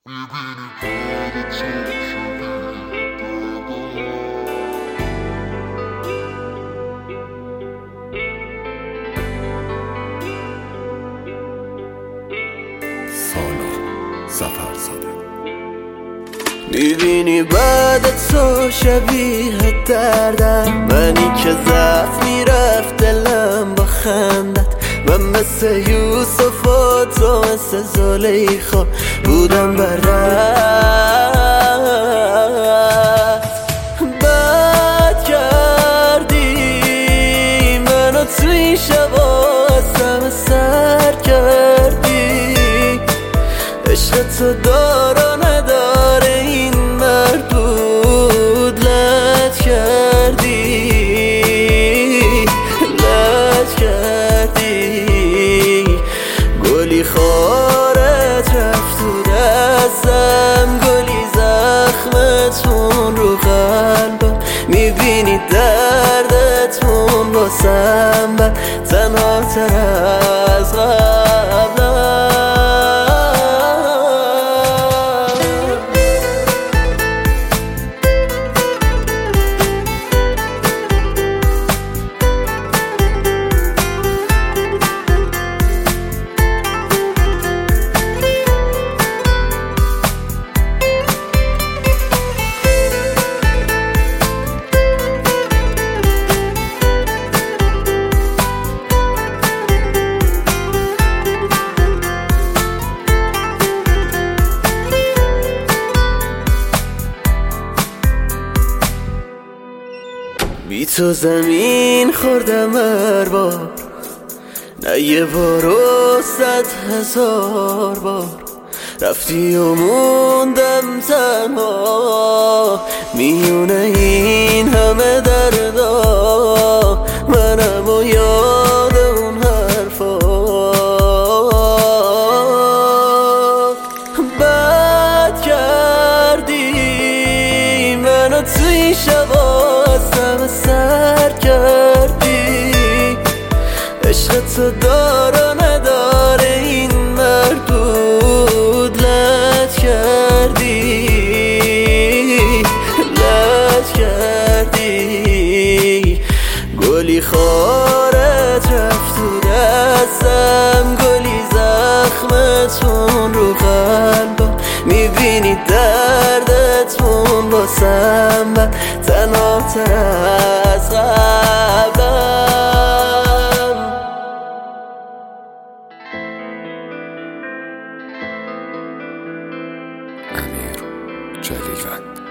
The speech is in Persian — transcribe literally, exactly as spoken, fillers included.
سفر زده میبینی بعد تو شبیه دردم، منی که ضعف میرفت دلم با خندت. من مثل یوسف و تو مثل زلیخا بودم بردت. بد کردی منو تو این شبا سم سر کردی. عشق تو دارا نداره این مردود، لج کردی لج کردی. گلی خارت رفت تو دستم، گلی زخمتون رو قلبم. میبینی دردتون باسم بر تنها تر از قبلم. بی تو زمین خوردم هر بار، نه یه بار و صد هزار بار. رفتی و موندم تنها میونه این همه دردا. منم و یاد اون حرفا. بد کردی منو تو این شبا سم سر کردی. عشق تو دارا نداره این مردود، لج کردی لج کردی. گلی خارت رفت تو دستم، گلی زخمتون رو قلبم. میبینی دردتون باسم بر تنها تر از قبلم. امیر جلیوند.